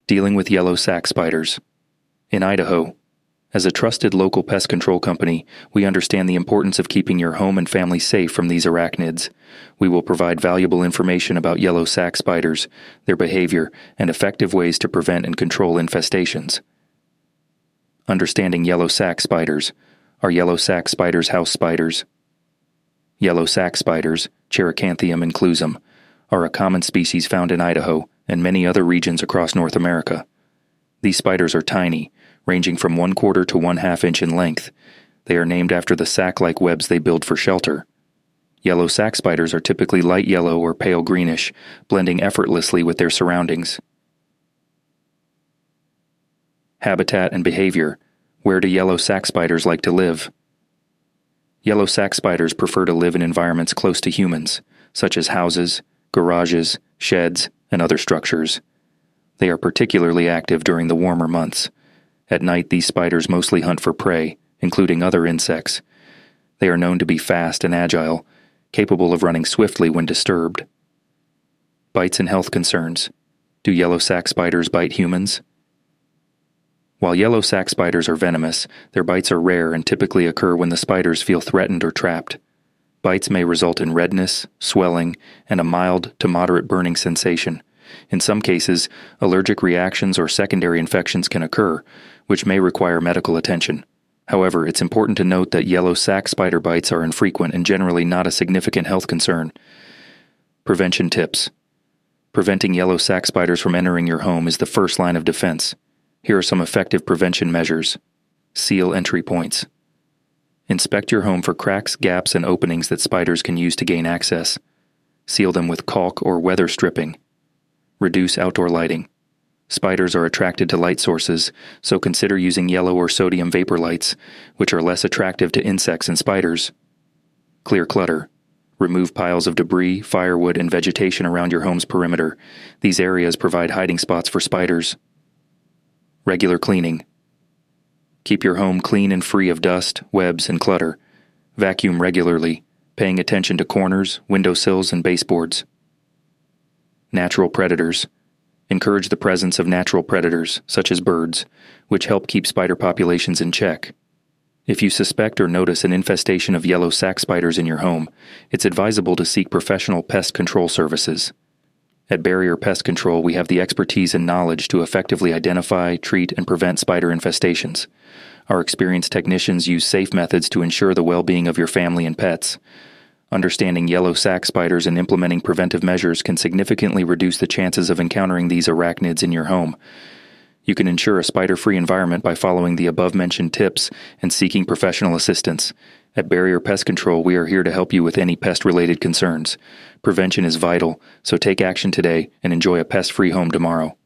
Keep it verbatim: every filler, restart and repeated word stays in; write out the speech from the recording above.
Dealing with yellow sac spiders. In Idaho, as a trusted local pest control company, we understand the importance of keeping your home and family safe from these arachnids. We will provide valuable information about yellow sac spiders, their behavior, and effective ways to prevent and control infestations. Understanding yellow sac spiders. Are yellow sac spiders house spiders? Yellow sac spiders, Cheracanthium inclusum, are a common species found in Idaho and many other regions across North America. These spiders are tiny, ranging from one quarter to one half inch in length. They are named after the sac-like webs they build for shelter. Yellow sac spiders are typically light yellow or pale greenish, blending effortlessly with their surroundings. Habitat and behavior. Where do yellow sac spiders like to live? Yellow sac spiders prefer to live in environments close to humans, such as houses, garages, sheds, and other structures. They are particularly active during the warmer months. At night, these spiders mostly hunt for prey, including other insects. They are known to be fast and agile, capable of running swiftly when disturbed. Bites and health concerns. Do yellow sac spiders bite humans? While yellow sac spiders are venomous, their bites are rare and typically occur when the spiders feel threatened or trapped. Bites may result in redness, swelling, and a mild to moderate burning sensation. In some cases, allergic reactions or secondary infections can occur, which may require medical attention. However, it's important to note that yellow sac spider bites are infrequent and generally not a significant health concern. Prevention tips. Preventing yellow sac spiders from entering your home is the first line of defense. Here are some effective prevention measures. Seal entry points. Inspect your home for cracks, gaps, and openings that spiders can use to gain access. Seal them with caulk or weather stripping. Reduce outdoor lighting. Spiders are attracted to light sources, so consider using yellow or sodium vapor lights, which are less attractive to insects and spiders. Clear clutter. Remove piles of debris, firewood, and vegetation around your home's perimeter. These areas provide hiding spots for spiders. Regular cleaning. Keep your home clean and free of dust, webs, and clutter. Vacuum regularly, paying attention to corners, windowsills, and baseboards. Natural predators. Encourage the presence of natural predators, such as birds, which help keep spider populations in check. If you suspect or notice an infestation of yellow sac spiders in your home, it's advisable to seek professional pest control services. At Barrier Pest Control, we have the expertise and knowledge to effectively identify, treat, and prevent spider infestations. Our experienced technicians use safe methods to ensure the well-being of your family and pets. Understanding yellow sac spiders and implementing preventive measures can significantly reduce the chances of encountering these arachnids in your home. You can ensure a spider-free environment by following the above-mentioned tips and seeking professional assistance. At Barrier Pest Control, we are here to help you with any pest-related concerns. Prevention is vital, so take action today and enjoy a pest-free home tomorrow.